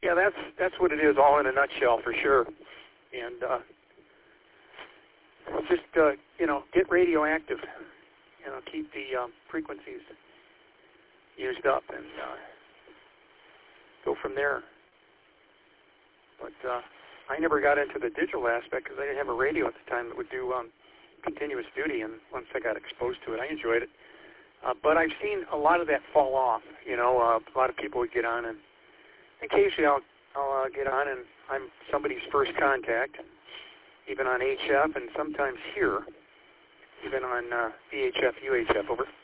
Yeah, that's what it is, all in a nutshell, for sure. And just get radioactive. Keep the frequencies used up, and go from there. But I never got into the digital aspect because I didn't have a radio at the time that would do continuous duty, and once I got exposed to it, I enjoyed it. But I've seen a lot of that fall off. A lot of people would get on, and occasionally I'll get on, and I'm somebody's first contact, even on HF, and sometimes here, even on VHF, UHF, over.